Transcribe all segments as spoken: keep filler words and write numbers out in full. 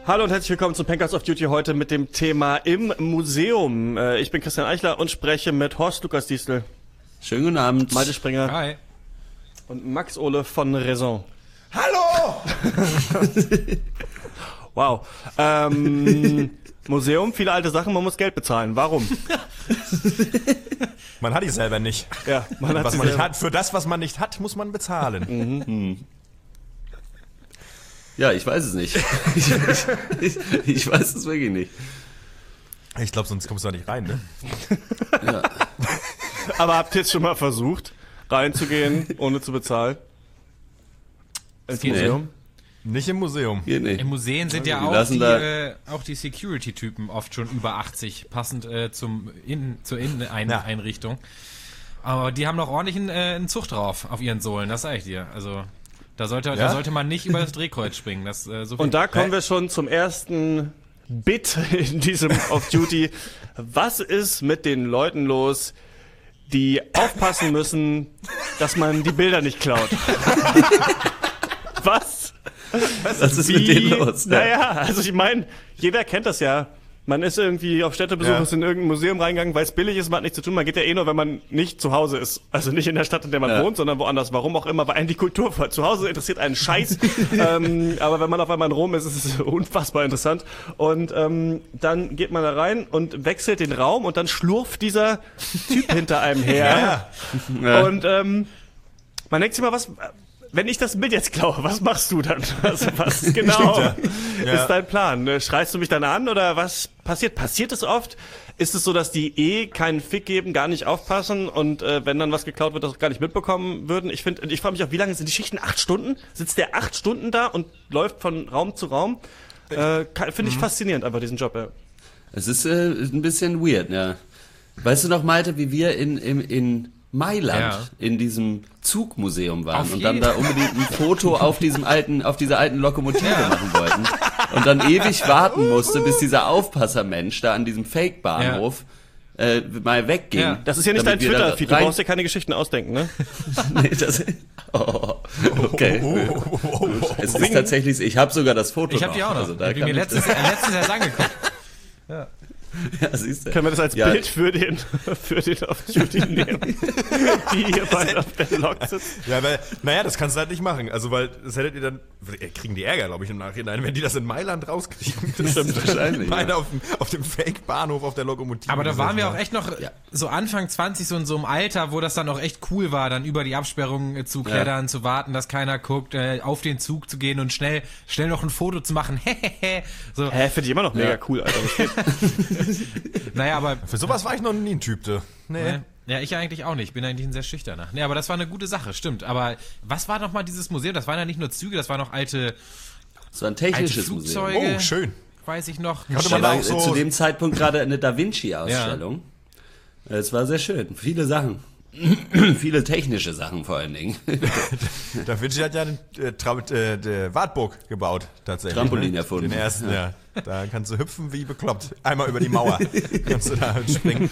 Hallo und herzlich willkommen zu Pankers of Duty heute mit dem Thema im Museum. Ich bin Christian Eichler und spreche mit Horst Lukas Diestel. Schönen guten Abend. Malte Springer. Hi. Und Max Ole von Raison. Hallo! Wow. Ähm, Museum, viele alte Sachen, man muss Geld bezahlen. Warum? Man hat die selber nicht. Ja, man hat was sie man nicht selber. hat. Für das, was man nicht hat, muss man bezahlen. Mhm. Ja, ich weiß es nicht. ich, ich, ich weiß es wirklich nicht. Ich glaube, sonst kommst du da nicht rein, ne? Ja. Aber habt ihr jetzt schon mal versucht, reinzugehen, ohne zu bezahlen? Ins Nee. Museum? Nicht im Museum. Hier nicht. In Museen sind ja Die auch lassen die, da- äh, auch die Security-Typen oft schon über achtzig, passend äh, zum Innen, zur Inneneinrichtung. Aber die haben doch ordentlich einen, äh, einen Zug drauf auf ihren Sohlen, das sage ich dir. Also da sollte, Ja? da sollte man nicht über das Drehkreuz springen. Das, äh, so viel. Und da kommen Hä? wir schon zum ersten Bit in diesem Off-Duty. Was ist mit den Leuten los, die aufpassen müssen, dass man die Bilder nicht klaut? Was? Was ist mit denen los? Naja, also ich meine, jeder kennt das ja. Man ist irgendwie auf Städtebesuch, Ja. ist in irgendein Museum reingegangen, weil es billig ist, man hat nichts zu tun. Man geht ja eh nur, wenn man nicht zu Hause ist. Also nicht in der Stadt, in der man Ja. wohnt, sondern woanders. Warum auch immer, weil einen die Kultur voll. Zu Hause interessiert einen Scheiß. ähm, aber wenn man auf einmal in Rom ist, ist es unfassbar interessant. Und ähm, dann geht man da rein und wechselt den Raum und dann schlurft dieser Typ hinter einem her. Ja. Und ähm, man denkt sich mal, was... Wenn ich das Bild jetzt klaue, was machst du dann? Also was genau Stimmt, ja. Ja. ist dein Plan? Ne? Schreist du mich dann an oder was passiert? Passiert es oft? Ist es so, dass die eh keinen Fick geben, gar nicht aufpassen und äh, wenn dann was geklaut wird, das auch gar nicht mitbekommen würden? Ich finde, ich frage mich auch, wie lange sind die Schichten? Acht Stunden? Sitzt der acht Stunden da und läuft von Raum zu Raum? Äh, finde ich faszinierend, einfach diesen Job. Ja. Es ist äh, ein bisschen weird, ja. Weißt du noch, Malte, wie wir in, in, in Mailand Ja. in diesem Zugmuseum waren Auf und dann jeden- da unbedingt ein Foto auf diesem alten, auf dieser alten Lokomotive machen wollten und dann ewig warten musste, bis dieser Aufpassermensch da an diesem Fake-Bahnhof äh, mal wegging. Ja. Das ist ja nicht dein damit wir da Twitter-Feed, du rein- brauchst dir keine Geschichten ausdenken, ne? Nee, das, oh, okay. Oh, oh, oh, oh. Es ist tatsächlich, ich habe sogar das Foto Ich habe die auch noch. Also, da ich hab die kann mir ich- letztens, äh, letztens erst angeguckt. ja, siehst du. Können wir das als Ja. Bild für den, für den Off-Duty nehmen? Die hier beide auf der Lok sitzen. Ja, weil, naja, das kannst du halt nicht machen. Also, weil, das hättet ihr dann, äh, kriegen die Ärger, glaube ich, im Nachhinein, wenn die das in Mailand rauskriegen. Das Stimmt, wahrscheinlich, Meine ja. auf dem, auf dem Fake-Bahnhof auf der Lokomotive. Aber da gesessen waren wir auch haben. echt noch so Anfang zwanzig, so in so einem Alter, wo das dann auch echt cool war, dann über die Absperrungen äh, zu klettern, zu warten, dass keiner guckt, äh, auf den Zug zu gehen und schnell schnell noch ein Foto zu machen. so, Hä, finde ich immer noch mega Ja. cool, Alter. Das geht. naja, aber Für sowas war ich noch nie ein Typ, du. Nee. Ne? Ja, ich eigentlich auch nicht. Bin eigentlich ein sehr schüchterner. Nee, aber das war eine gute Sache, stimmt. Aber was war noch mal dieses Museum? Das waren ja nicht nur Züge, das waren noch alte, Es war ein alte technisches Museum. Flugzeuge. Oh, schön. Weiß ich noch. Konnte Da man war auch so- zu dem Zeitpunkt gerade eine Da Vinci-Ausstellung. Es war sehr schön. Viele Sachen. Viele technische Sachen vor allen Dingen. Da Vinci hat ja den äh, Tra- äh, der Wartburg gebaut, tatsächlich. Trampolin ne? erfunden. Den ersten, ja. Da kannst du hüpfen wie bekloppt. Einmal über die Mauer kannst du da halt springen.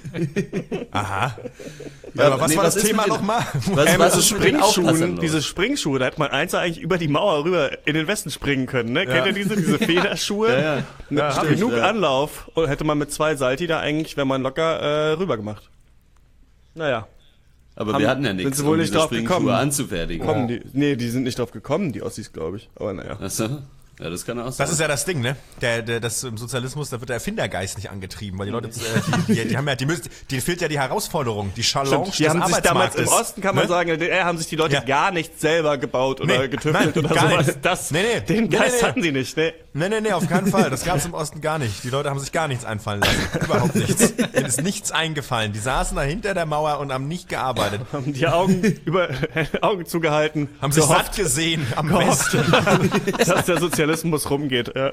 Aha. Ja, aber was nee, war was das ist Thema mit den- nochmal? Was, Ey, was diese ist mit den Springschuhen, Aufpassern los? diese Springschuhe, da hätte man eins eigentlich über die Mauer rüber in den Westen springen können, ne? Kennt ihr diese, diese Federschuhe? Ja, ja. Mit Ja, hab ich, genug ja. Anlauf und hätte man mit zwei Salti da eigentlich, wäre man locker äh, rüber gemacht. Naja, Aber Haben- wir hatten ja sind nichts, sie wohl um nicht diese drauf Springschuhe gekommen? anzufertigen. kommen die, nee, die sind nicht drauf gekommen, die Ossis, glaube ich. Aber naja. Achso. Ja, das kann auch sein. Das ist ja das Ding, ne? Der, der, das im Sozialismus, da wird der Erfindergeist nicht angetrieben, weil die Leute, äh, die, die, die haben ja, die müssen, die fehlt ja die Herausforderung, die Challenge Die haben des sich damals im Arbeitsmarktes, Osten, kann man ne? sagen, in der D D R haben sich die Leute Ja. gar nicht selber gebaut oder Nee, getüftelt nein, oder gar sowas. nicht. Das, Nee, nee. Den Nee, Geist nee, nee. hatten sie nicht, ne? Nee, nee, nee, auf keinen Fall. Das gab's im Osten gar nicht. Die Leute haben sich gar nichts einfallen lassen. Überhaupt nichts. Ihnen ist nichts eingefallen. Die saßen da hinter der Mauer und haben nicht gearbeitet. Haben die Augen über Augen zugehalten, Haben sich gehofft, satt gesehen am gehofft, Westen. dass der Sozialismus rumgeht. Ja.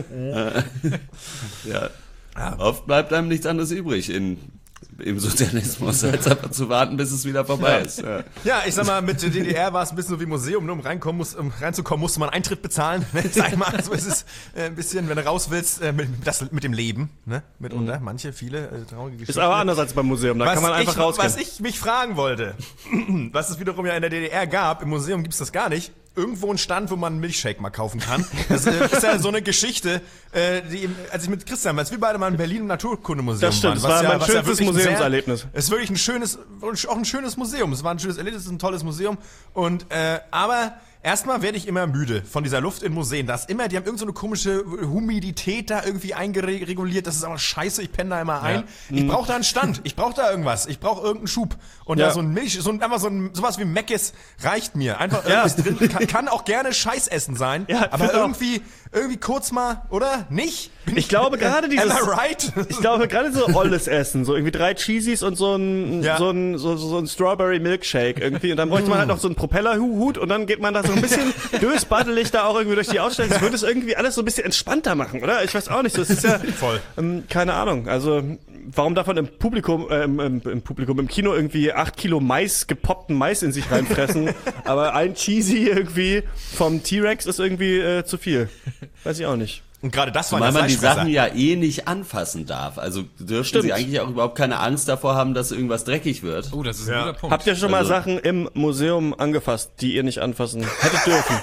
Ja. Oft bleibt einem nichts anderes übrig in, im Sozialismus, als einfach zu warten, bis es wieder vorbei ist. Ja. Ja, ich sag mal, mit der D D R war es ein bisschen so wie Museum. Nur um, reinkommen, muss, um reinzukommen, musste man Eintritt bezahlen. Sag mal, so ist es äh, ein bisschen, wenn du raus willst, äh, mit, das, mit dem Leben. Ne? Mitunter, manche, viele äh, traurige Geschichten. Ist aber anders als beim Museum, da was kann man einfach ich, rausgehen. Was ich mich fragen wollte, was es wiederum ja in der D D R gab, im Museum gibt's das gar nicht, irgendwo einen Stand, wo man einen Milchshake mal kaufen kann. Das äh, ist ja so eine Geschichte, äh, die, als ich mit Christian, als wir beide mal im Berlin im Naturkundemuseum Das stimmt, waren. das war ja, mein was schönstes ja Museumserlebnis. Es ist wirklich ein schönes, auch ein schönes Museum. Es war ein schönes Erlebnis, es ist ein tolles Museum. Und, äh, aber erstmal werde ich immer müde von dieser Luft in Museen. Das immer, die haben irgend so eine komische Humidität da irgendwie eingereguliert. Das ist aber scheiße, ich penne da immer ein. Ja. Ich brauche da einen Stand, ich brauche da irgendwas, ich brauche irgendeinen Schub. Und ja. da so ein Milch, so ein, einfach so ein, sowas wie Mc's reicht mir. Einfach irgendwas ja. drin, kann, kann auch gerne Scheißessen sein, ja, aber irgendwie, irgendwie kurz mal, oder? Nicht? Bin ich glaube gerade dieses, am I right? Ich glaube gerade so olles Essen, so irgendwie drei Cheesies und so ein, ja. so ein, so, so ein Strawberry Milkshake irgendwie. Und dann bräuchte man halt noch so einen Propellerhut und dann geht man da so ein bisschen dösbaddelig da auch irgendwie durch die Ausstellung. Das würde es irgendwie alles so ein bisschen entspannter machen, oder? Ich weiß auch nicht, so, es ist ja, voll. Ähm, keine Ahnung, also, warum darf man im Publikum, äh, im, im Publikum, im Kino irgendwie acht Kilo Mais, gepoppten Mais in sich reinfressen, aber ein Cheesy irgendwie vom T-Rex ist irgendwie äh, zu viel. Weiß ich auch nicht. Und gerade das war Weil man die Sachen ja eh nicht anfassen darf. Also dürften Stimmt. sie eigentlich auch überhaupt keine Angst davor haben, dass irgendwas dreckig wird. Oh, das ist ein ja. guter Punkt. Habt ihr schon mal also, Sachen im Museum angefasst, die ihr nicht anfassen hättet dürfen?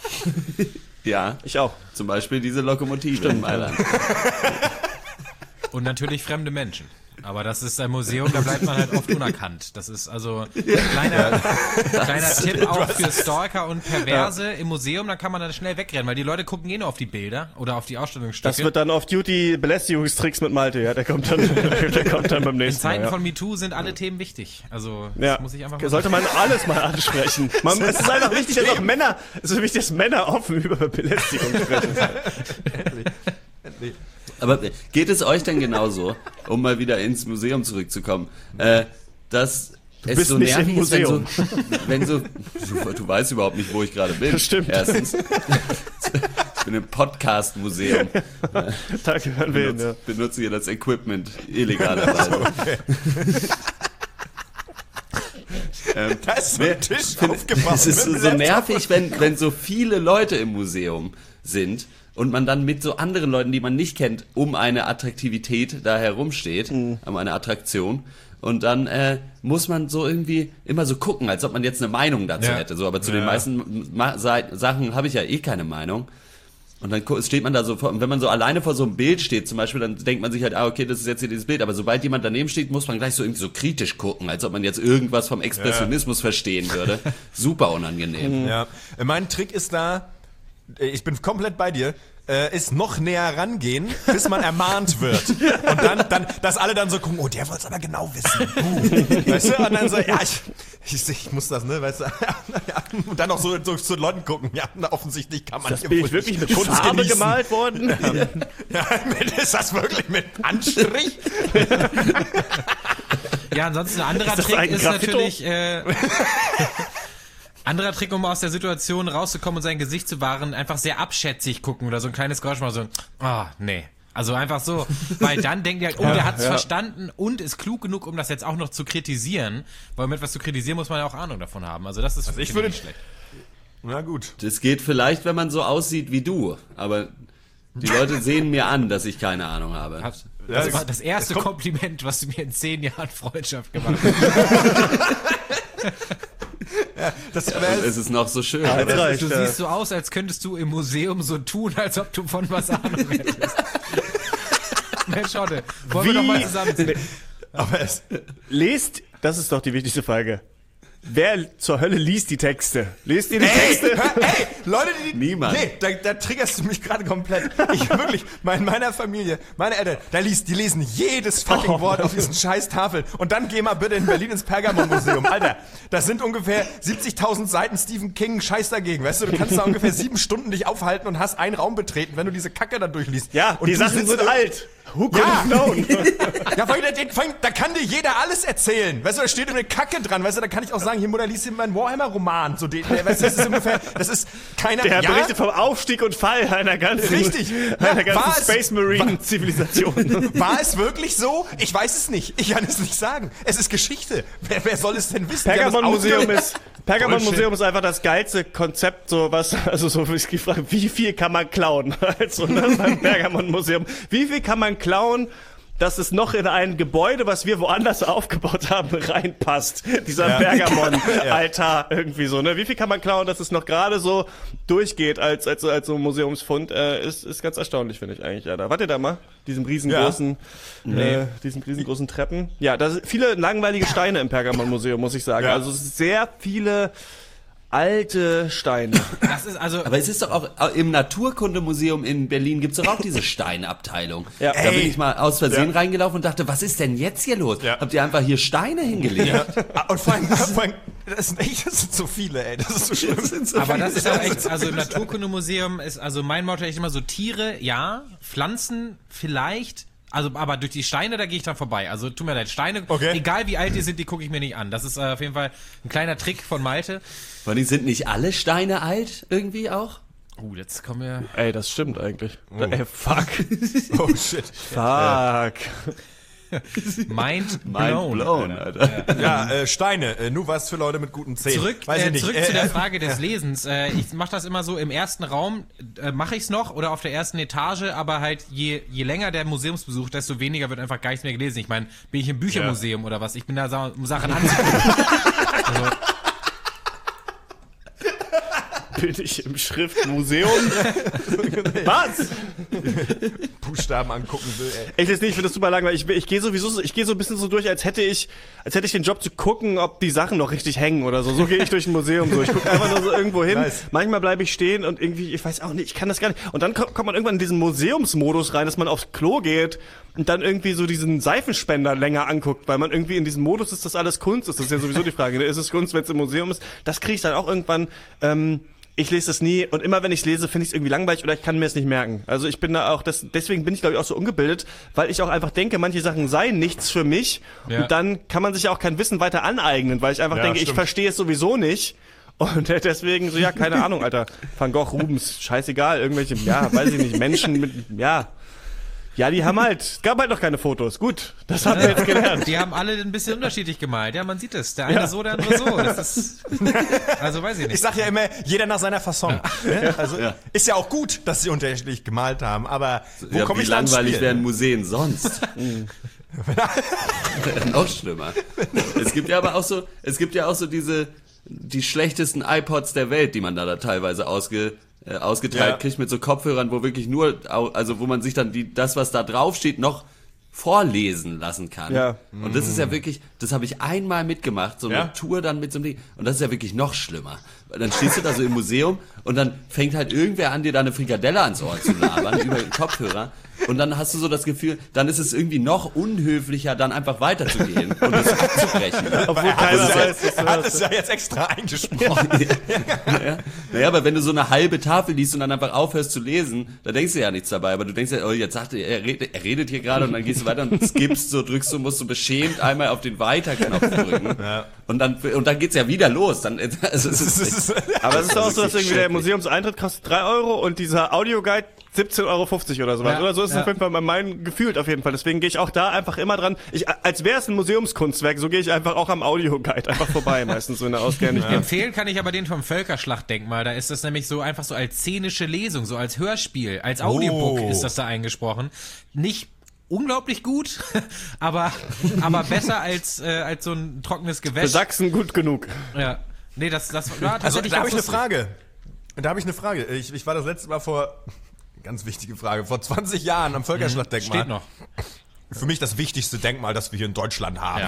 Ja. Ich auch. Zum Beispiel diese Lokomotive in Mailand. Und natürlich fremde Menschen. Aber das ist ein Museum, da bleibt man halt oft unerkannt. Das ist also ein kleiner, kleiner Tipp auch für Stalker und Perverse ja. im Museum, da kann man dann schnell wegrennen, weil die Leute gucken eh nur auf die Bilder oder auf die Ausstellungsstücke. Das wird dann Off-Duty Belästigungstricks mit Malte, ja, der kommt dann, der kommt dann beim nächsten Mal. In Zeiten ja. von MeToo sind alle Themen wichtig. Also, das ja. muss ich einfach mal Sollte man alles mal ansprechen. Man, es ist einfach wichtig, dass auch Männer, es ist wichtig, dass Männer offen über Belästigung sprechen. Endlich. Endlich. Aber geht es euch denn genauso, um mal wieder ins Museum zurückzukommen, äh, dass du es bist so nicht nervig im ist, wenn Museum. so, wenn so du, du weißt überhaupt nicht, wo ich gerade bin. Das stimmt. Erstens. Ich bin im Podcast-Museum. Danke, Herrn Wehen, ja. Benutze hier das Equipment illegalerweise. Okay. ähm, da ist so ein Tisch aufgebaut. Es ist so, so nervig, wenn, wenn so viele Leute im Museum sind und man dann mit so anderen Leuten, die man nicht kennt, um eine Attraktivität da herumsteht, mhm. um eine Attraktion. Und dann äh, muss man so irgendwie immer so gucken, als ob man jetzt eine Meinung dazu ja. hätte. So, aber zu ja. den meisten Ma- Sachen habe ich ja eh keine Meinung. Und dann steht man da so vor, und wenn man so alleine vor so einem Bild steht, zum Beispiel, dann denkt man sich halt, ah, okay, das ist jetzt hier dieses Bild. Aber sobald jemand daneben steht, muss man gleich so irgendwie so kritisch gucken, als ob man jetzt irgendwas vom Expressionismus ja. verstehen würde. Super unangenehm. Ja. Mein Trick ist da, ich bin komplett bei dir, äh, ist noch näher rangehen, bis man ermahnt wird. Und dann, dann, dass alle dann so gucken, oh, der wollte es aber genau wissen. Uh. Weißt du? Und dann so, ja, ich, ich, ich muss das, ne, weißt du? Ja, und dann auch so, so zu Leuten gucken, ja, na, offensichtlich kann man ist das Bild wirklich mit Farbe genießen. Gemalt worden? Ja, ja, ist das wirklich mit Anstrich? Ja, ansonsten ein anderer ist Trick ein ist Graffito? natürlich... Äh, Anderer Trick, um aus der Situation rauszukommen und sein Gesicht zu wahren, einfach sehr abschätzig gucken oder so ein kleines Geräusch mal so, ah, oh, nee. Also einfach so, weil dann denkt ihr halt, oh, ja, der hat's ja. verstanden und ist klug genug, um das jetzt auch noch zu kritisieren, weil um etwas zu kritisieren, muss man ja auch Ahnung davon haben. Also das ist also ich würde nicht schlecht. Na gut. Das geht vielleicht, wenn man so aussieht wie du, aber die Leute sehen mir an, dass ich keine Ahnung habe. Das war das erste Kompliment, was du mir in zehn Jahren Freundschaft gemacht hast. Ja, das, ja, und es ist noch so schön. Ja, das, reicht, du ja. siehst so aus, als könntest du im Museum so tun, als ob du von was Ahnung hättest. Mensch, Schotte, wollen Wie? wir doch mal zusammenziehen. Aber es lest, das ist doch die wichtigste Frage. Wer zur Hölle liest die Texte? Lest ihr die ey, Texte? Hör, ey, Leute, die... Niemand. Nee, da, da triggerst du mich gerade komplett. Ich wirklich, in meiner Familie, meine Eltern, da liest, die lesen jedes fucking oh, Wort auf diesen scheiß Tafeln. Und dann geh mal bitte in Berlin ins Pergamon-Museum. Alter, das sind ungefähr siebzigtausend Seiten Stephen King, scheiß dagegen. Weißt du, du kannst da ungefähr sieben Stunden dich aufhalten und hast einen Raum betreten, wenn du diese Kacke da durchliest. Ja, und die Sachen sind alt. Who could ja. have known? Ja, vor allem, da kann dir jeder alles erzählen. Weißt du, da steht eine Kacke dran. Weißt du, da kann ich auch sagen, hier, Mutter, liest hier meinen Warhammer-Roman. So, den, weißt du, das ist ungefähr, das ist keiner... Der ja? berichtet vom Aufstieg und Fall einer ganzen... Richtig. Einer ja, ganzen Space Marine-Zivilisation. War es wirklich so? Ich weiß es nicht. Ich kann es nicht sagen. Es ist Geschichte. Wer, wer soll es denn wissen? Pergamon-Museum ist... Pergamon-Museum ist einfach das geilste Konzept, so was, also so, ich gefragt, wie viel kann man klauen? Also, ne, beim Pergamon-Museum. Wie viel kann man klauen, dass es noch in ein Gebäude, was wir woanders aufgebaut haben, reinpasst. Dieser Ja. Pergamon-Altar irgendwie so, ne? Wie viel kann man klauen, dass es noch gerade so durchgeht als, als, als so ein Museumsfund, äh, ist, ist ganz erstaunlich, finde ich eigentlich, ja. Da. Wart ihr da mal? Diesem riesengroßen, äh, diesen riesengroßen Treppen? Ja, da sind viele langweilige Steine im Pergamon-Museum, muss ich sagen. Ja. Also sehr viele alte Steine. Das ist also. Aber es ist doch auch im Naturkundemuseum in Berlin gibt's doch auch diese Steinabteilung. Ja. Da Ey. bin ich mal aus Versehen Ja. reingelaufen und dachte, was ist denn jetzt hier los? Ja. Habt ihr einfach hier Steine hingelegt? Ah, Und vor allem, vor allem das sind echt, das sind so viele, ey. Das ist so schlimm. Aber das ist auch echt, also im Naturkundemuseum ist, also mein Motto echt immer so, Tiere, ja, Pflanzen, vielleicht, also aber durch die Steine, da gehe ich dann vorbei. Also tut mir leid, Steine, Okay. egal wie alt die sind, die gucke ich mir nicht an. Das ist äh, auf jeden Fall ein kleiner Trick von Malte. Vor allem sind nicht alle Steine alt irgendwie auch? Uh, jetzt kommen wir... Ey, das stimmt eigentlich. Ey, fuck. Oh shit. Fuck. Mind Mind blown. blown, Alter. Ja, äh, Steine. Äh, nur was für Leute mit guten Zähnen. Zurück, Weiß ich äh, nicht. zurück Äh, zu der äh, Frage des Lesens. Äh, ich mache das immer so, im ersten Raum äh, mache ich's noch oder auf der ersten Etage, aber halt je, je länger der Museumsbesuch, desto weniger wird einfach gar nichts mehr gelesen. Ich meine, bin ich im Büchermuseum oder was? Ich bin da, sa- um Sachen anzugucken. Also, Bin ich im Schriftmuseum? Was? Buchstaben angucken will, ey. Ich lese nicht, ich finde das super langweilig. Ich, ich gehe sowieso so, ich gehe so ein bisschen so durch, als hätte ich, als hätte ich den Job zu gucken, ob die Sachen noch richtig hängen oder so. So gehe ich durch ein Museum so. Ich gucke einfach nur so irgendwo hin. Nice. Manchmal bleibe ich stehen und irgendwie, ich weiß auch nicht, ich kann das gar nicht. Und dann kommt, kommt man irgendwann in diesen Museumsmodus rein, dass man aufs Klo geht und dann irgendwie so diesen Seifenspender länger anguckt, weil man irgendwie in diesem Modus ist, dass alles Kunst ist. Das ist ja sowieso die Frage. Ne? Ist es Kunst, wenn es im Museum ist? Das kriege ich dann auch irgendwann. Ähm, Ich lese das nie und immer wenn ich es lese, finde ich es irgendwie langweilig oder ich kann mir es nicht merken. Also ich bin da auch, das, deswegen bin ich glaube ich auch so ungebildet, weil ich auch einfach denke, manche Sachen seien nichts für mich Ja. und dann kann man sich ja auch kein Wissen weiter aneignen, weil ich einfach Ja, denke, ich stimmt. verstehe es sowieso nicht. Und deswegen so, ja, keine Ahnung, Alter. Van Gogh, Rubens, scheißegal, irgendwelche, ja, weiß ich nicht, Menschen mit, ja. Ja, die haben halt, es gab halt noch keine Fotos. Gut, das haben wir jetzt gelernt. die haben alle ein bisschen unterschiedlich gemalt. Ja, man sieht es. Der eine Ja. so, der andere so. Das ist, also weiß ich Ich nicht. sag ja immer, jeder nach seiner Fasson. Ne? Also Ja. ist ja auch gut, dass sie unterschiedlich gemalt haben, aber wo Ja, komme wie ich dann ins langweilig Spiel? wären Museen sonst? Noch schlimmer. Es gibt ja aber auch so, es gibt ja auch so diese, die schlechtesten iPods der Welt, die man da, da teilweise ausge, äh, ausgeteilt Ja. kriegt mit so Kopfhörern, wo wirklich nur, au- also wo man sich dann die, das, was da drauf steht, noch vorlesen lassen kann. Ja. Und das ist ja wirklich, das habe ich einmal mitgemacht, so eine Ja? Tour dann mit so einem Ding. Und das ist ja wirklich noch schlimmer. Weil dann stehst du da so im Museum und dann fängt halt irgendwer an, dir da eine Frikadelle ans Ohr zu labern über den Kopfhörer. Und dann hast du so das Gefühl, dann ist es irgendwie noch unhöflicher, dann einfach weiterzugehen und es abzubrechen. Obwohl Er hat keiner es ja- weiß, was er du hat hast. es ja jetzt extra eingesprochen. naja, naja, aber wenn du so eine halbe Tafel liest und dann einfach aufhörst zu lesen, da denkst du ja nichts dabei. Aber du denkst ja, oh, jetzt sagt er, er redet, er redet hier gerade und dann gehst du weiter und skippst so, drückst du, musst du beschämt einmal auf den Weiter-Knopf drücken. Ja. Und dann, und dann geht's ja wieder los. Dann, also es ist, Aber es ist auch so, dass wirklich irgendwie der schrecklich. Museumseintritt kostet drei Euro und dieser Audioguide siebzehn Euro fünfzig oder sowas. Ja, Oder so ist es ja. auf jeden Fall bei meinen gefühlt auf jeden Fall. Deswegen gehe ich auch da einfach immer dran. Ich, als wäre es ein Museumskunstwerk, so gehe ich einfach auch am Audioguide einfach vorbei, meistens, wenn er ausgehend nicht geht. Empfehlen kann ich aber den vom Völkerschlachtdenkmal. Da ist das nämlich so einfach so als szenische Lesung, so als Hörspiel, als Audiobook Oh. ist das da eingesprochen. Nicht unglaublich gut, aber, aber besser als, äh, als so ein trockenes Für Gewäsch. Sachsen gut genug. Ja. Nee, das, das war Also tatsächlich da habe ganz ich eine lustig. Frage. Da habe ich eine Frage. Ich, ich war das letzte Mal vor, ganz wichtige Frage, vor zwanzig Jahren am Völkerschlachtdenkmal. Steht noch. Für mich das wichtigste Denkmal, das wir hier in Deutschland haben.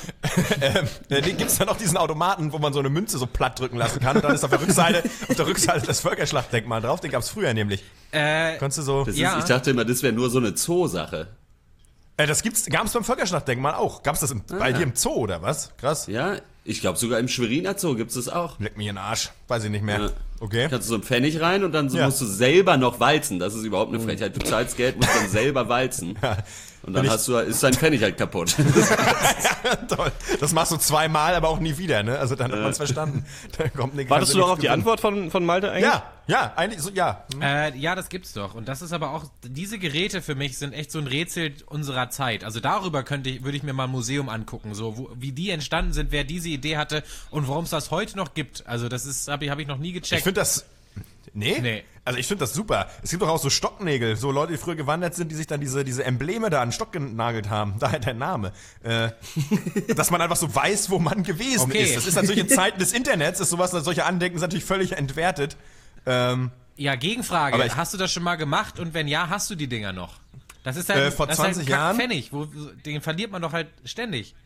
ähm, äh, Gibt es da noch diesen Automaten, wo man so eine Münze so platt drücken lassen kann? Und dann ist auf der Rückseite, auf der Rückseite das Völkerschlachtdenkmal drauf. Den gab es früher nämlich. Äh, Konntest du so. Das Ja. ist, ich dachte immer, das wäre nur so eine Zoo-Sache. Äh, das gibt's, gab es beim Völkerschlachtdenkmal auch. Gab es das im, bei dir im Zoo oder was? Krass. Ja, ich glaube sogar im Schweriner Zoo gibt's das auch. Leck mir in den Arsch. Weiß ich nicht mehr. Ja. Okay. Kannst du so einen Pfennig rein und dann so Ja. musst du selber noch walzen. Das ist überhaupt eine Frechheit. Du zahlst Geld, musst dann selber walzen. Und dann ich- hast du, ist dein Pfennig halt kaputt. Toll. Das machst du zweimal, aber auch nie wieder, ne? Also dann hat man's verstanden. Da kommt eine Wartest du ganze noch auf die nichts Antwort von, von Malte eigentlich? Ja, ja, eigentlich so, ja. Äh, ja, das gibt's doch. Und das ist aber auch, diese Geräte für mich sind echt so ein Rätsel unserer Zeit. Also darüber könnte ich, würde ich mir mal ein Museum angucken, so, wo, wie die entstanden sind, wer diese Idee hatte und warum es das heute noch gibt. Also das ist, habe ich, hab ich noch nie Ich gecheckt. finde das, Nee? Nee. Also ich finde das super. Es gibt doch auch so Stocknägel, so Leute, die früher gewandert sind, die sich dann diese, diese Embleme da an den Stock genagelt haben. Daher der Name. Äh, dass man einfach so weiß, wo man gewesen Okay. ist. Das ist natürlich in Zeiten des Internets, ist sowas, solche Andenken sind natürlich völlig entwertet. Ähm, Ja, Gegenfrage. Aber ich- Hast du das schon mal gemacht und wenn ja, hast du die Dinger noch? Das ist halt, Äh, vor das ist halt zwanzig ein Jahren? Pfennig, wo, den verliert man doch halt ständig.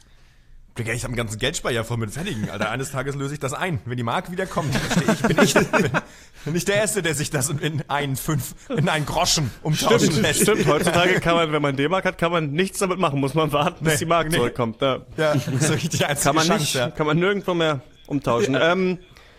Digga, ich habe einen ganzen Geldspeicher voll mit Pfennigen, Alter. Eines Tages löse ich das ein. Wenn die Mark wiederkommt, steh ich, bin, ich, bin, bin ich der Erste, der sich das in einen fünf, in einen Groschen umtauschen Stimmt, lässt. stimmt. Heutzutage kann man, wenn man D-Mark hat, kann man nichts damit machen. Muss man warten, bis Nee, die Mark nee. zurückkommt. Ja. Ja, das ist wirklich die einzige Kann man Chance, nicht, ja. kann man nirgendwo mehr umtauschen. Ähm,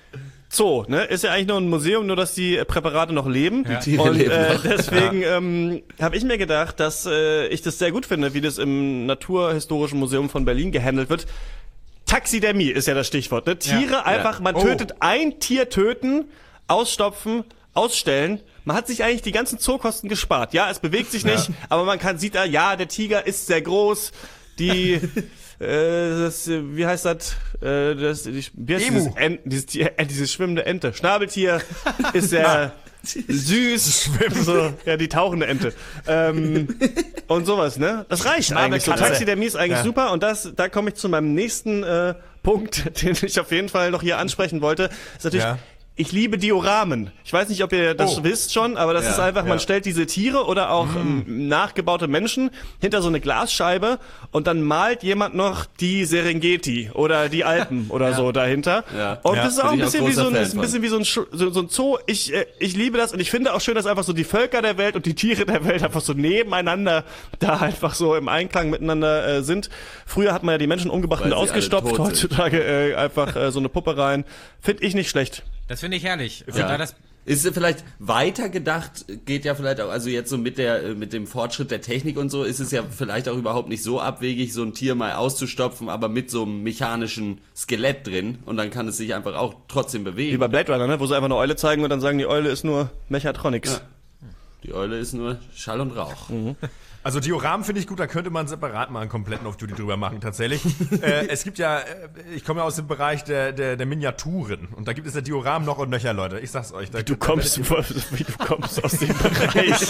Zoo, ne? Ist ja eigentlich nur ein Museum, nur dass die Präparate noch leben. Ja. Die Und leben äh, noch. deswegen ähm, habe ich mir gedacht, dass äh, ich das sehr gut finde, wie das im Naturhistorischen Museum von Berlin gehandelt wird. Taxidermie ist ja das Stichwort. Ne? Tiere Ja. einfach, man Oh. tötet ein Tier töten, ausstopfen, ausstellen. Man hat sich eigentlich die ganzen Zookosten gespart. Ja, es bewegt sich nicht, aber man kann sieht da, ja, der Tiger ist sehr groß. Die, äh, das, äh, wie heißt das? Äh, das die, wie heißt Emu. dieses, Ent, dieses, Tier, äh, dieses schwimmende Ente. Schnabeltier ist sehr süß. So, ja, die tauchende Ente. Ähm, und sowas, ne? Das reicht eigentlich. So, Schnabelkatze. Taxidermie ist eigentlich Ja. super. Und das, da komme ich zu meinem nächsten äh, Punkt, den ich auf jeden Fall noch hier ansprechen wollte. Ist natürlich, Ja. ich liebe Dioramen. Ich weiß nicht, ob ihr das Oh. wisst schon, aber das Ja, ist einfach, man ja. stellt diese Tiere oder auch ähm, nachgebaute Menschen hinter so eine Glasscheibe und dann malt jemand noch die Serengeti oder die Alpen oder so dahinter. Ja. Und Ja, das ist auch bin ein ich auch bisschen wie so großer ein, Fan ist ein bisschen wie so ein, Sch- so, so ein Zoo. Ich, äh, ich liebe das und ich finde auch schön, dass einfach so die Völker der Welt und die Tiere der Welt einfach so nebeneinander da einfach so im Einklang miteinander äh, sind. Früher hat man ja die Menschen umgebracht Weil und sie alle ausgestopft, tot sind. heutzutage äh, einfach äh, so eine Puppe rein. Finde ich nicht schlecht. Das finde ich herrlich. Ja. Weil das, Ist vielleicht weiter gedacht, geht ja vielleicht auch, also jetzt so mit der, äh, mit dem Fortschritt der Technik und so, ist es ja vielleicht auch überhaupt nicht so abwegig, so ein Tier mal auszustopfen, aber mit so einem mechanischen Skelett drin und dann kann es sich einfach auch trotzdem Wie bewegen. bei Blade Runner, ne? Wo sie einfach eine Eule zeigen und dann sagen, die Eule ist nur Mechatronics. Ja. Die Eule ist nur Schall und Rauch. Also Dioramen finde ich gut, da könnte man separat mal einen kompletten Off-Duty drüber machen, tatsächlich. äh, es gibt ja, äh, ich komme ja aus dem Bereich der, der, der Miniaturen und da gibt es ja Dioramen noch und nöcher, Leute. Ich sag's euch. Da, Du da kommst, wie du kommst aus dem Bereich.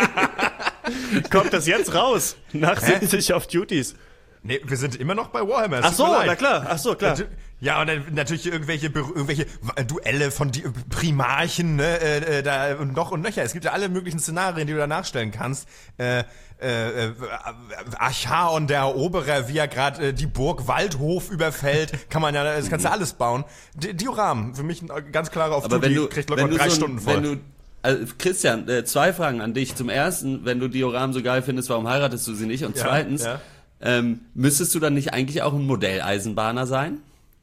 Kommt das jetzt raus? Nach siebzig Off-Duties. Nee, wir sind immer noch bei Warhammer. es Ach tut so, mir leid. na klar. Ach so, klar. Natu- Ja, und dann natürlich irgendwelche, Ber- irgendwelche Duelle von Di- Primarchen, ne, äh, äh, da und noch und nöcher. Es gibt ja alle möglichen Szenarien, die du da nachstellen kannst. Äh, äh, äh, Archaon, der Eroberer, wie er gerade äh, die Burg Waldhof überfällt, kann man ja, das kannst du alles bauen. Di- Dioramen, für mich ein ganz klarer auf Aber wenn du, kriegt locker wenn du drei so ein, Stunden voll. wenn du, also Christian, äh, zwei Fragen an dich. Zum ersten, wenn du Dioramen so geil findest, warum heiratest du sie nicht? Und Ja, zweitens, ja. ähm, müsstest du dann nicht eigentlich auch ein Modelleisenbahner sein?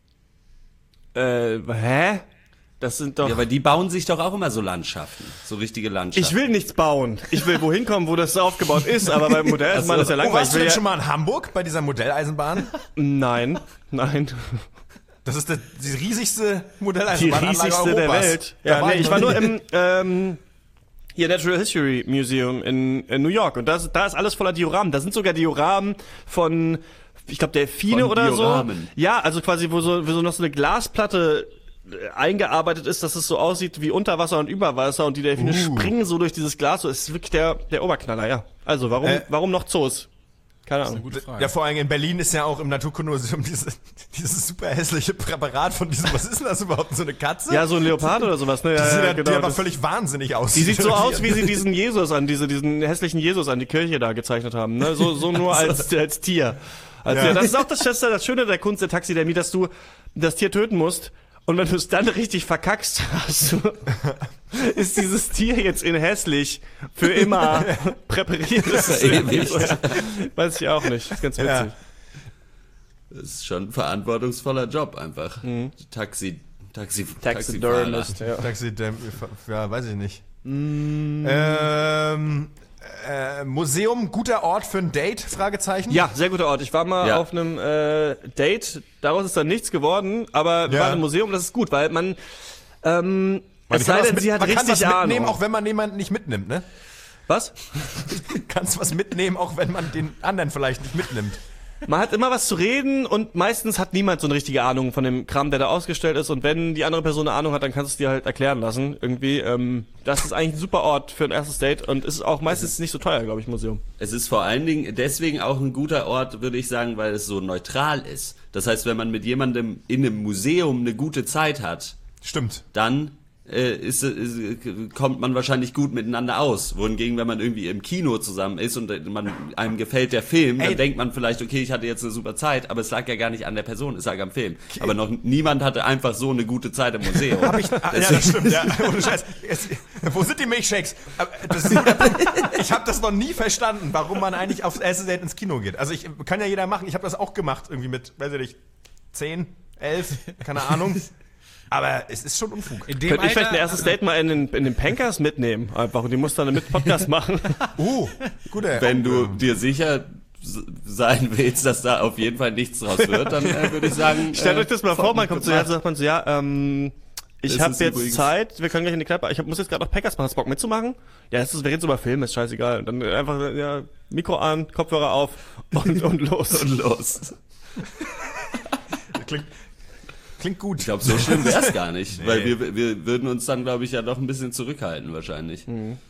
Äh, hä? Das sind doch... Ja, weil die bauen sich doch auch immer so Landschaften, so richtige Landschaften. Ich will nichts bauen. Ich will wohin kommen, wo das aufgebaut ist, aber beim Modelleisenbahn Ach so. ist ja Oh, langweilig. warst du Ich will denn ja, schon mal in Hamburg bei dieser Modelleisenbahn? nein, nein. Das ist der, die riesigste Die Modelleisenbahnanlage riesigste der Europas. Welt. Da Ja, nee, ich ich noch war nur nie. im ähm, hier Natural History Museum in, in New York und das, da ist alles voller Dioramen. Da sind sogar Dioramen von, ich glaube, Delfine Von oder Dioramen. so. Ja, also quasi, wo so, wo so noch so eine Glasplatte äh, eingearbeitet ist, dass es so aussieht wie Unterwasser und Überwasser und die Delfine Uh. springen so durch dieses Glas. So, es ist wirklich der, der Oberknaller, ja. Also, warum, Äh, warum noch Zoos? Keine Ahnung. gute Frage. Ja, vor allem in Berlin ist ja auch im Naturkundemuseum dieses, dieses super hässliche Präparat von diesem, was ist denn das überhaupt, so eine Katze? Ja, so ein Leopard oder sowas, ne? Ja, die, sieht ja, ja, genau, die aber das- völlig wahnsinnig aus. Die sieht so aus, wie sie diesen Jesus an, diese, diesen hässlichen Jesus an die Kirche da gezeichnet haben, ne? So, so nur als, als Tier. Als Ja. Tier. Das ist auch das, das, ist das Schöne der Kunst der Taxidermie, dass du das Tier töten musst und wenn du es dann richtig verkackst, hast du, ist dieses Tier jetzt in hässlich für immer präpariert. Das ist Ewig. Weiß ich auch nicht. Das ist ganz witzig. Ja. Das ist schon ein verantwortungsvoller Job einfach. Mhm. Taxi, Taxi, Taxidermist, ja. Taxi, der, ja, weiß ich nicht. Mm. Ähm, äh, Museum, guter Ort für ein Date? Fragezeichen. Ja, sehr guter Ort. Ich war mal Ja. auf einem äh, Date, daraus ist dann nichts geworden, aber wir Ja. waren im Museum, das ist gut, weil man, ähm, Man es kann sei was denn, mit- sie hat man kann richtig was mitnehmen, Ahnung. auch wenn man jemanden nicht mitnimmt, ne? Was? Kannst was mitnehmen, auch wenn man den anderen vielleicht nicht mitnimmt. man hat immer was zu reden und meistens hat niemand so eine richtige Ahnung von dem Kram, der da ausgestellt ist. Und wenn die andere Person eine Ahnung hat, dann kannst du es dir halt erklären lassen. Irgendwie, ähm, das ist eigentlich ein super Ort für ein erstes Date und ist auch meistens nicht so teuer, glaube ich, Museum. Es ist vor allen Dingen deswegen auch ein guter Ort, würde ich sagen, weil es so neutral ist. Das heißt, wenn man mit jemandem in einem Museum eine gute Zeit hat, Stimmt. dann äh, ist, ist, kommt man wahrscheinlich gut miteinander aus. Wohingegen, wenn man irgendwie im Kino zusammen ist und man, einem gefällt der Film, Ey. dann denkt man vielleicht, okay, ich hatte jetzt eine super Zeit, aber es lag ja gar nicht an der Person, es lag am Film. Aber noch niemand hatte einfach so eine gute Zeit im Museum. Hab ich, ah, ja, das stimmt, ja. Ohne Scheiß. Es, wo sind die Milkshakes? Das ist ein guter Punkt. Ich habe das noch nie verstanden, warum man eigentlich aufs erste Date ins Kino geht. Also ich kann ja jeder machen. Ich habe das auch gemacht, irgendwie mit, weiß ich nicht, zehn, elf, keine Ahnung. Aber es ist schon Unfug. In dem Könnte ich vielleicht ein Alter- erstes Date mal in den, in den Pankers mitnehmen einfach und die muss dann mit Podcast machen. Uh, guter. Wenn du dir sicher s- sein willst, dass da auf jeden Fall nichts draus wird, dann äh, würde ich sagen... Stellt äh, euch das mal vor, man kommt zu gemacht. dir, sagt man so, ja, ähm, ich Das habe ist jetzt übrigens- Zeit, wir können gleich in die Kneipe, ich hab, muss jetzt gerade noch Packers machen, hast du Bock mitzumachen? Ja, das ist, wir reden so über Filme, ist scheißegal. Und dann einfach, ja, Mikro an, Kopfhörer auf und, und los. Und los. Klingt, klingt gut. Ich glaube, so schlimm wäre es gar nicht, Nee. weil wir, wir würden uns dann, glaube ich, ja doch ein bisschen zurückhalten wahrscheinlich.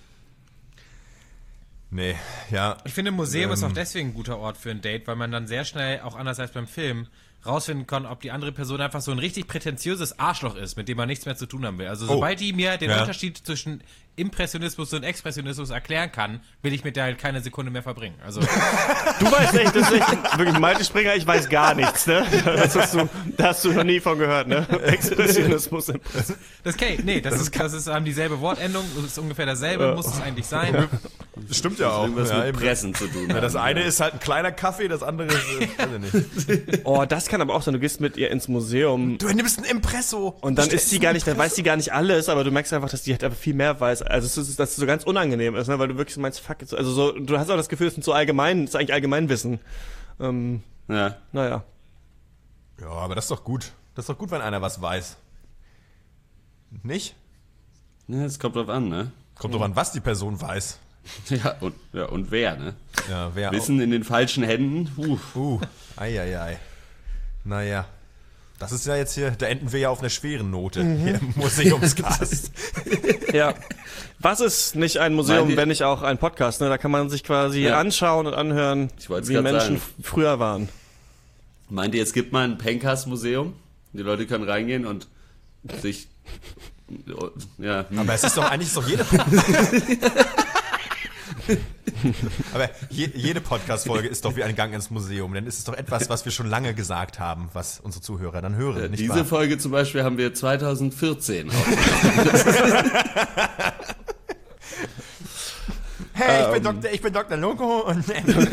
Nee, ja. Ich finde, ein Museum Ähm. ist auch deswegen ein guter Ort für ein Date, weil man dann sehr schnell, auch anders als beim Film, rausfinden kann, ob die andere Person einfach so ein richtig prätentiöses Arschloch ist, mit dem man nichts mehr zu tun haben will. Also Oh. sobald die mir den Ja. Unterschied zwischen Impressionismus und Expressionismus erklären kann, will ich mit der halt keine Sekunde mehr verbringen. Also Du weißt echt, das ist echt, wirklich, Malte Springer, ich weiß gar nichts, ne? Das hast du, da hast du noch nie von gehört, ne? Expressionismus. das okay, nee, das, ist, das ist haben dieselbe Wortendung, das ist ungefähr dasselbe, muss es eigentlich sein. Das stimmt ja auch. Irgendwas Ja, mit eben. Pressen zu tun. Ja, das haben, eine ja. ist halt ein kleiner Kaffee, das andere ist, äh, weiß ich nicht. Oh, das kann aber auch sein, du gehst mit ihr ins Museum Du nimmst ein Impresso. und dann ist sie gar nicht, dann weiß sie gar nicht alles, aber du merkst einfach, dass die halt einfach viel mehr weiß. Also es ist, dass es so ganz unangenehm ist, ne? Weil du wirklich so meinst, fuck, jetzt, also so, du hast auch das Gefühl, es sind so allgemein, es ist eigentlich Allgemeinwissen. Ähm, Ja. naja. Ja, aber das ist doch gut. Das ist doch gut, wenn einer was weiß. Nicht? Ja, es kommt drauf an, ne? Kommt doch an, was die Person weiß. Ja, und, ja, und wer, ne? Ja, wer Wissen in den falschen Händen, uh, auch. Uh, ei, ei, ei. Naja. Das ist ja jetzt hier, da enden wir ja auf einer schweren Note hier im Museumscast. Ja. Was ist nicht ein Museum, Meint ihr- wenn nicht auch ein Podcast, ne? Da kann man sich quasi Ja. anschauen und anhören, Ich wollt's wie grad Menschen sagen. f- früher waren. Meint ihr, es gibt mal ein Pencast-Museum? Die Leute können reingehen und sich, ja, hm. Aber es ist doch eigentlich ist doch jede Aber je, jede Podcast-Folge ist doch wie ein Gang ins Museum. Denn es ist doch etwas, was wir schon lange gesagt haben, was unsere Zuhörer dann hören, nicht diese wahr? Folge zum Beispiel haben wir zwanzig vierzehn aufgenommen. Hey, ich bin Doktor, ich bin Doktor Loco und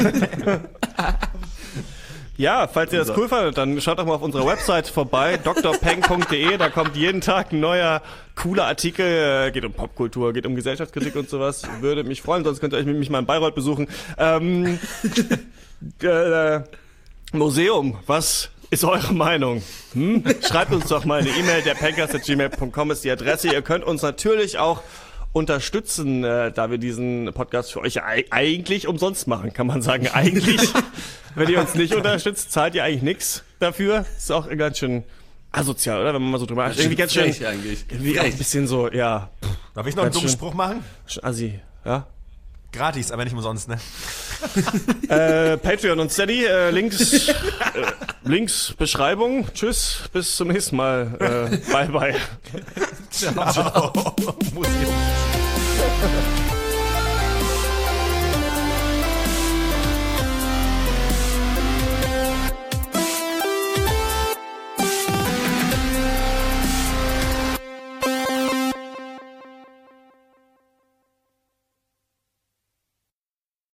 Ja, falls ihr das Unser- cool fandet, dann schaut doch mal auf unserer Website vorbei, d r peng punkt d e, da kommt jeden Tag ein neuer, cooler Artikel, äh, geht um Popkultur, geht um Gesellschaftskritik und sowas, würde mich freuen, sonst könnt ihr euch mit mich mal in Bayreuth besuchen. Ähm, äh, Museum, was ist eure Meinung? Hm? Schreibt uns doch mal eine E-Mail, der pencast at gmail punkt com ist die Adresse, ihr könnt uns natürlich auch unterstützen, äh, da wir diesen Podcast für euch ei- eigentlich umsonst machen, kann man sagen. Eigentlich, wenn ihr uns nicht unterstützt, zahlt ihr eigentlich nichts dafür. Ist auch ganz schön asozial, oder? Wenn man mal so drüber nachdenkt. Irgendwie ganz schön, Frech eigentlich. irgendwie auch ein bisschen so, ja, Darf ich noch einen Ganz dummen schön. Spruch machen? schon assi, ja. Gratis, aber nicht umsonst, ne? Äh, Patreon und Steady, äh, Links, äh, Links, Beschreibung. Tschüss, bis zum nächsten Mal. Äh, bye, bye. Ciao. Museum.